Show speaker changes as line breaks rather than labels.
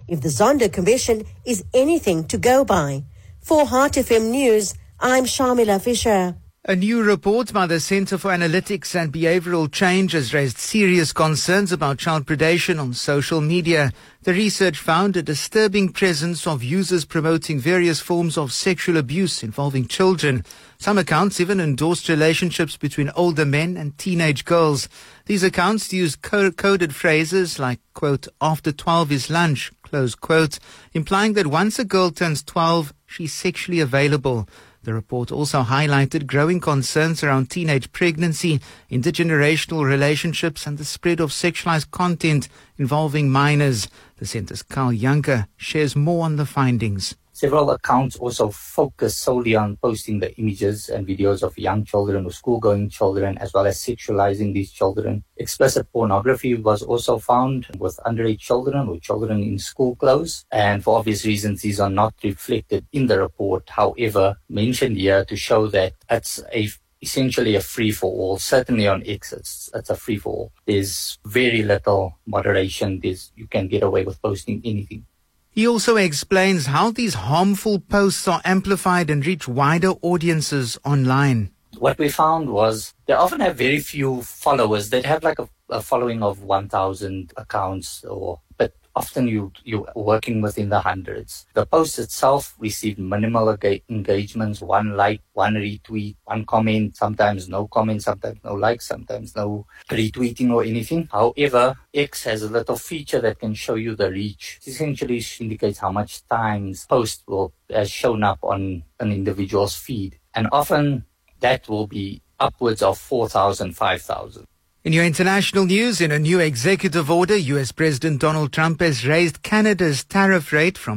if the Zondo Commission is anything to go by. For Heart FM News, I'm Shamila Fisher.
A new report by the Center for Analytics and Behavioral Change has raised serious concerns about child predation on social media. The research found a disturbing presence of users promoting various forms of sexual abuse involving children. Some accounts even endorsed relationships between older men and teenage girls. These accounts use coded phrases like, quote, after 12 is lunch, close quote, implying that once a girl turns 12, she's sexually available. The report also highlighted growing concerns around teenage pregnancy, intergenerational relationships, and the spread of sexualized content involving minors. The center's Carl Janke shares more on the findings.
Several accounts also focus solely on posting the images and videos of young children or school-going children, as well as sexualizing these children. Explicit pornography was also found with underage children or children in school clothes. And for obvious reasons, these are not reflected in the report. However, mentioned here to show that it's essentially a free-for-all. Certainly on X, it's a free-for-all. There's very little moderation. You can get away with posting anything.
He also explains how these harmful posts are amplified and reach wider audiences online.
What we found was they often have very few followers. They have like a following of 1,000 accounts, but often you're working within the hundreds. The post itself received minimal engagements, 1 like, 1 retweet, 1 comment, sometimes no comment, sometimes no like, sometimes no retweeting or anything. However, X has a little feature that can show you the reach. It essentially indicates how much times post has shown up on an individual's feed. And often that will be upwards of 4,000, 5,000.
In your international news, in a new executive order, U.S. President Donald Trump has raised Canada's tariff rate from